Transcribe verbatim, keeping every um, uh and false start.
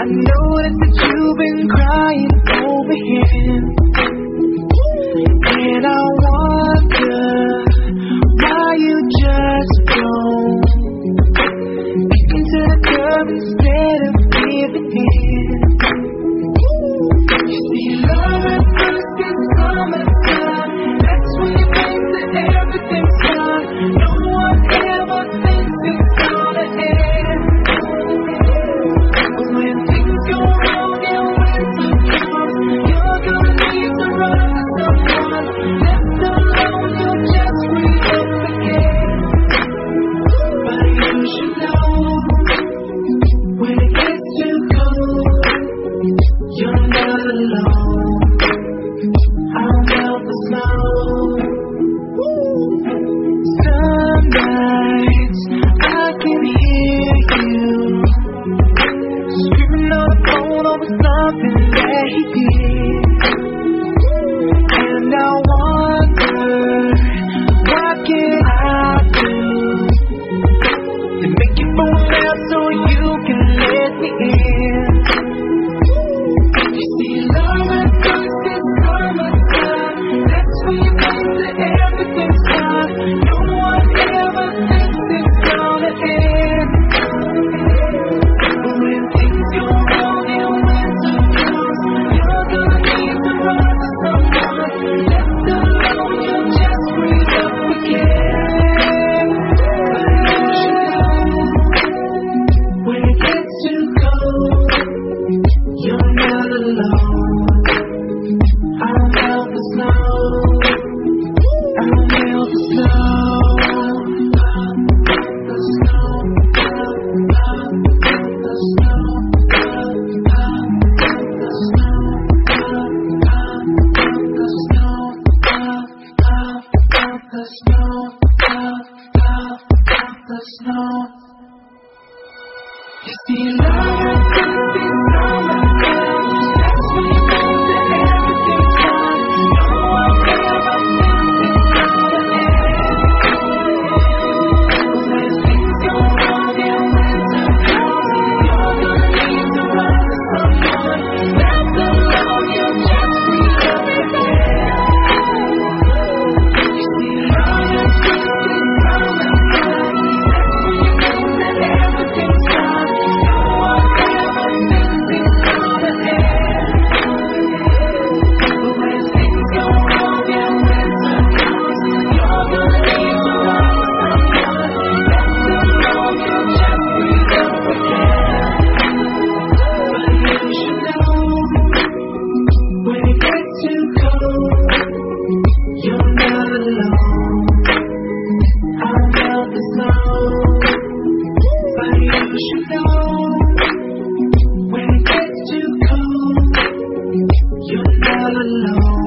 noticed that you've been crying over him, and I wonder why you just don't kick into the curb instead of giving in. You see, love at first is summertime. That's when you think that everything's fine. No one ever thinks it's gonna end. But when things go wrong and winter comes, you're gonna need to run to someone. Left alone, you'll just wake up again. But you should know, when it gets too cold, you're not alone. I'll melt the snow. Some nights I can hear you screaming on the phone over something that he did, and I wonder what can I do to make you phone out so you can let me in. You see, love at first is summertime. That's when you think that everything's fine. No one ever thinks it's gonna end. But when things go wrong and winter comes, you're gonna need to run to someone. Left alone, you'll just wake up again. But you should know, when it gets too cold, you're not alone. I'll melt the snow. I'll melt the snow. The snow. The snow. The snow. The snow. The snow. The snow. You see, love at first is summertime. That's when you think that everything's fine. No one ever thinks it's gonna end. But when things go wrong and winter comes, you're gonna need to run to someone. Left alone, you'll just wake up again. You see, love at first is summertime. That's when you think that everything's fine. No one ever thinks it's gonna end. But when things go wrong and winter comes, you're gonna need to run to someone. Left alone, you'll just wake up again. But you should know, when it gets too cold, you're not alone. I'll melt the snow. But you should know, when it gets too cold, you're not alone.